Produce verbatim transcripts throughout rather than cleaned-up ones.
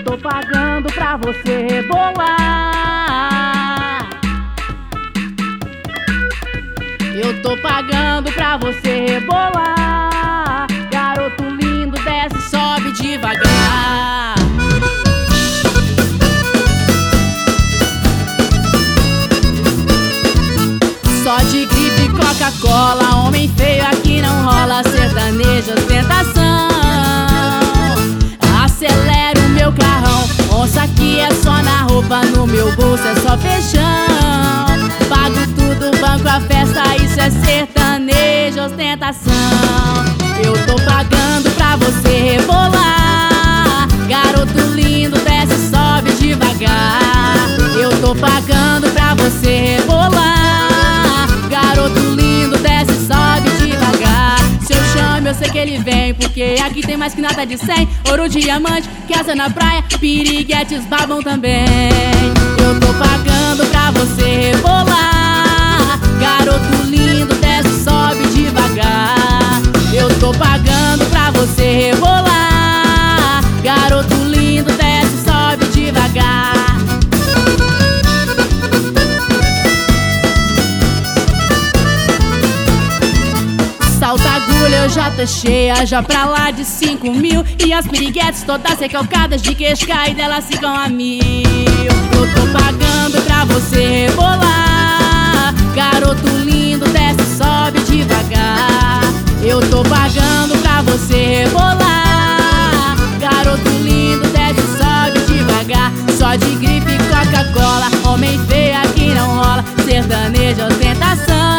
tô pagando pra você rebolar. Eu tô pagando pra você rebolar. Garoto lindo, desce, sobe devagar. Só de grife e Coca-Cola, homem feio aqui não rola. Sertanejo, ostentação. Acelera o meu carrão, onça aqui é só na roupa, no meu bolso é só feijão. Pago tudo, banco a festa, isso é sertanejo, ostentação. Eu tô pagando pra você rebolar. Garoto lindo, desce, sobe devagar. Eu tô pagando pra você rebolar. Garoto lindo, desce, sobe devagar. Se eu chamo, eu sei que ele vem, porque aqui tem mais que nada de cem. Ouro, diamante, casa na praia, piriguetes babam também. Eu tô pagando pra você rebolar. Garoto lindo, desce, sobe devagar. Eu tô pagando pra você rebolar. Garoto lindo, desce, sobe devagar. Salta agulha, eu já tô cheia, já pra lá de cinco mil. E as piriguetes todas recalcadas de queixo caído, elas ficam a mil. Eu tô pagando pra você rebolar. Garoto lindo, desce, sobe devagar. Eu tô pagando pra você rebolar. Garoto lindo, desce, sobe devagar. Só de grife e Coca-Cola, homem feio aqui não rola. Sertanejo, ostentação.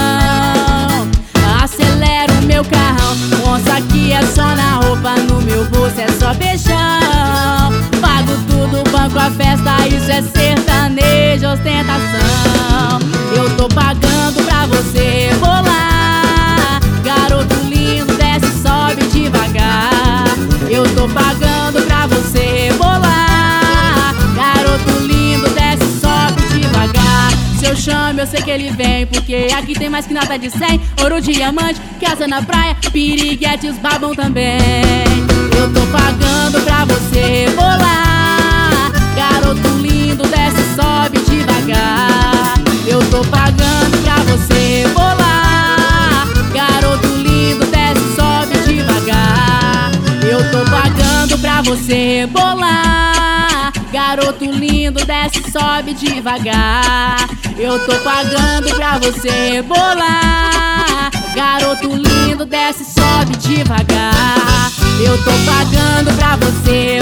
Acelera o meu carrão, onça aqui é só na roupa, no meu bolso é só feijão. Pago tudo, banco a festa, isso é sertanejo, ostentação. Eu tô pagando pra você rebolar. Garoto lindo, desce, sobe devagar. Eu tô pagando pra você rebolar. Garoto lindo, desce, sobe devagar. Se eu chamo, eu sei que ele vem, porque aqui tem mais que nada de cem. Ouro, diamante, casa na praia, piriguetes babam também. Eu tô pagando pra você rebolar. Garoto lindo, desce, sobe devagar. Eu tô pagando pra você rebolar. Garoto lindo, desce, sobe devagar. Eu tô pagando pra você rebolar. Garoto lindo, desce, sobe devagar. Eu tô pagando pra você rebolar. Garoto lindo, desce, sobe devagar. Eu tô pagando pra você